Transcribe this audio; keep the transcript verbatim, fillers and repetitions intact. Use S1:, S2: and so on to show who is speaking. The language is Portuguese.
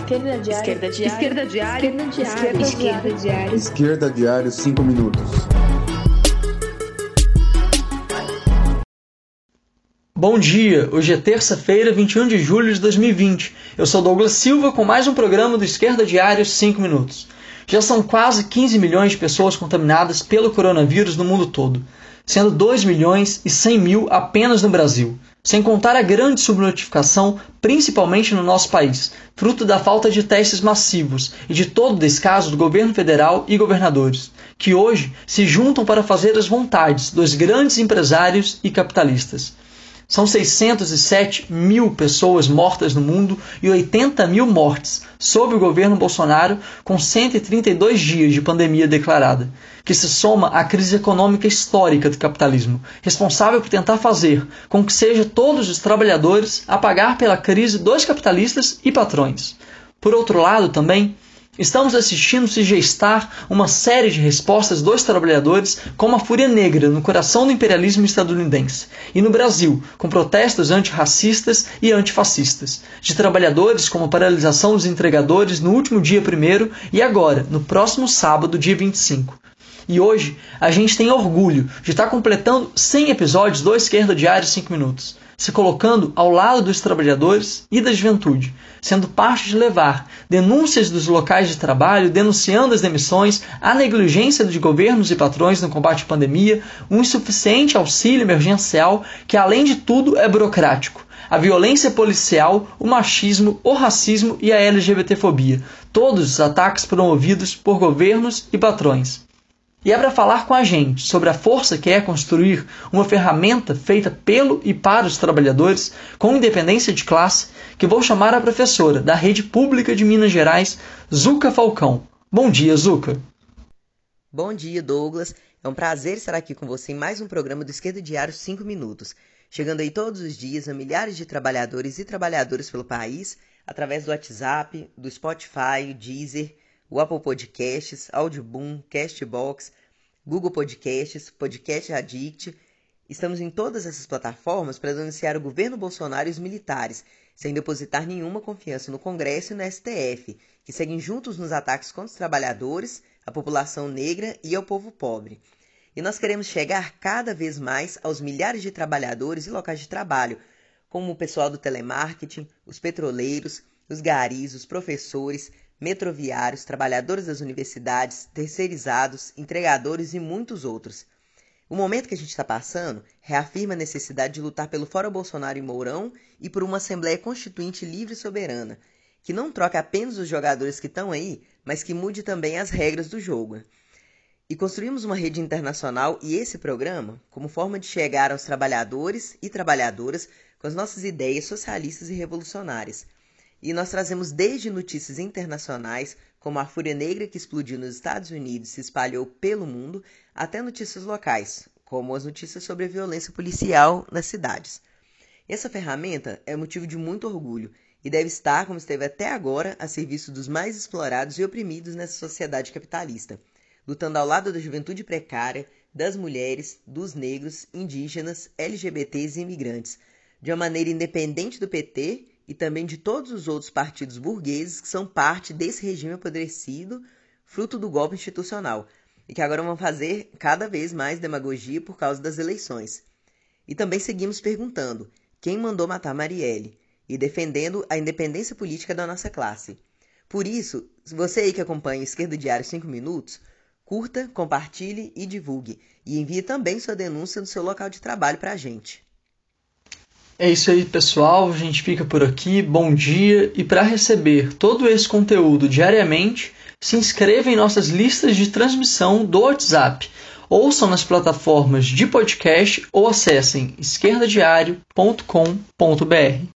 S1: Esquerda Diário.
S2: Esquerda Diário.
S1: Esquerda Diário.
S2: Esquerda Diário.
S1: Esquerda Diário.
S3: Esquerda Diário, cinco minutos.
S4: Bom dia, hoje é terça-feira, vinte e um de julho de dois mil e vinte. Eu sou Douglas Silva com mais um programa do Esquerda Diário, cinco minutos. Já são quase quinze milhões de pessoas contaminadas pelo coronavírus no mundo todo, sendo dois milhões e cem mil apenas no Brasil, sem contar a grande subnotificação, principalmente no nosso país, fruto da falta de testes massivos e de todo o descaso do governo federal e governadores, que hoje se juntam para fazer as vontades dos grandes empresários e capitalistas. São seiscentos e sete mil pessoas mortas no mundo e oitenta mil mortes sob o governo Bolsonaro, com cento e trinta e dois dias de pandemia declarada, que se soma à crise econômica histórica do capitalismo, responsável por tentar fazer com que seja todos os trabalhadores a pagar pela crise dos capitalistas e patrões. Por outro lado, também, estamos assistindo se gestar uma série de respostas dos trabalhadores como a fúria negra no coração do imperialismo estadunidense, e no Brasil, com protestos antirracistas e antifascistas, de trabalhadores como a paralisação dos entregadores no último dia primeiro e agora, no próximo sábado, dia vinte e cinco. E hoje, a gente tem orgulho de estar completando cem episódios do Esquerda Diário cinco minutos, se colocando ao lado dos trabalhadores e da juventude, sendo parte de levar denúncias dos locais de trabalho, denunciando as demissões, a negligência de governos e patrões no combate à pandemia, um insuficiente auxílio emergencial que, além de tudo, é burocrático, a violência policial, o machismo, o racismo e a LGBTfobia, todos os ataques promovidos por governos e patrões. E é para falar com a gente sobre a força que é construir uma ferramenta feita pelo e para os trabalhadores com independência de classe que vou chamar a professora da Rede Pública de Minas Gerais, Zuca Falcão. Bom dia, Zuca.
S5: Bom dia, Douglas. É um prazer estar aqui com você em mais um programa do Esquerda Diário cinco minutos, chegando aí todos os dias a milhares de trabalhadores e trabalhadoras pelo país através do WhatsApp, do Spotify, Deezer, o Apple Podcasts, Audioboom, Castbox, Google Podcasts, Podcast Addict. Estamos em todas essas plataformas para denunciar o governo Bolsonaro e os militares, sem depositar nenhuma confiança no Congresso e no S T F, que seguem juntos nos ataques contra os trabalhadores, a população negra e ao povo pobre. E nós queremos chegar cada vez mais aos milhares de trabalhadores e locais de trabalho, como o pessoal do telemarketing, os petroleiros, os garis, os professores, metroviários, trabalhadores das universidades, terceirizados, entregadores e muitos outros. O momento que a gente está passando reafirma a necessidade de lutar pelo Fora Bolsonaro e Mourão e por uma Assembleia Constituinte livre e soberana, que não troque apenas os jogadores que estão aí, mas que mude também as regras do jogo. E construímos uma rede internacional e esse programa como forma de chegar aos trabalhadores e trabalhadoras com as nossas ideias socialistas e revolucionárias. E nós trazemos desde notícias internacionais, como a fúria negra que explodiu nos Estados Unidos e se espalhou pelo mundo, até notícias locais, como as notícias sobre a violência policial nas cidades. Essa ferramenta é motivo de muito orgulho e deve estar, como esteve até agora, a serviço dos mais explorados e oprimidos nessa sociedade capitalista, lutando ao lado da juventude precária, das mulheres, dos negros, indígenas, L G B Ts e imigrantes, de uma maneira independente do P T e também de todos os outros partidos burgueses que são parte desse regime apodrecido, fruto do golpe institucional, e que agora vão fazer cada vez mais demagogia por causa das eleições. E também seguimos perguntando quem mandou matar Marielle e defendendo a independência política da nossa classe. Por isso, você aí que acompanha o Esquerda Diário cinco minutos, curta, compartilhe e divulgue, e envie também sua denúncia no seu local de trabalho para a gente.
S4: É isso aí, pessoal. A gente fica por aqui. Bom dia. E para receber todo esse conteúdo diariamente, se inscreva em nossas listas de transmissão do WhatsApp. Ouçam nas plataformas de podcast ou acessem esquerda diário ponto com ponto br.